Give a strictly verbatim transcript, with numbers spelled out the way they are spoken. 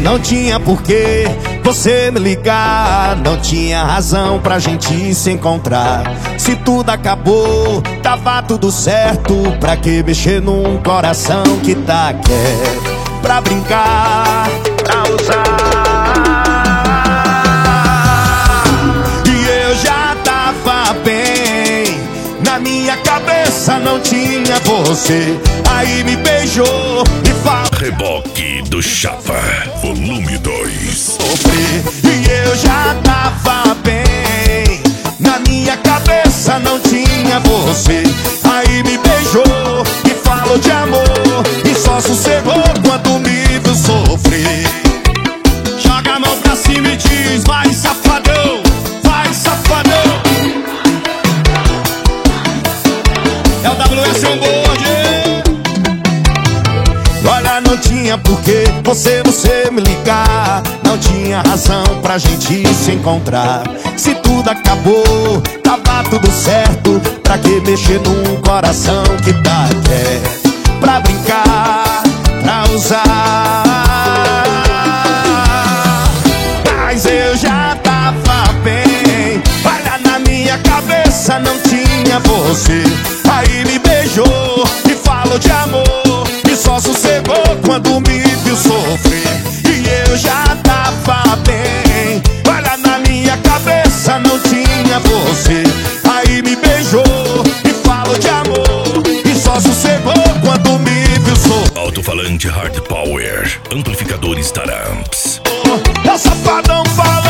não tinha porquê você me ligar, não tinha razão pra gente se encontrar. Se tudo acabou, tava tudo certo. Pra que mexer num coração que tá quieto? Pra brincar, pra usar. E eu já tava bem, na minha cabeça não tinha você. Aí me beijou e falou: Reboque do Chapa, volume dois. E eu já tava bem, na minha cabeça não tinha você. Aí me beijou e falou de amor, e só sossegou quando me viu sofrer. Joga a mão pra cima e diz: vai safadão, vai safadão. É o W S on board. Olha, não tinha porquê você, você me ligar, não tinha razão pra gente se encontrar. Se tudo acabou, tava tudo certo. Pra que mexer num coração que tá quieto? Pra brincar, pra usar. Mas eu já tava bem, olha, na minha cabeça não tinha você. Aí me beijou e falou de amor, e só sossegou quando me viu sofrer. E eu já tava bem, olha, na minha cabeça não tinha você. Aí me beijou e falou de amor, e só sossegou quando me viu sofrer. Alto-falante Hard Power, amplificadores Taramps. É o safadão falando.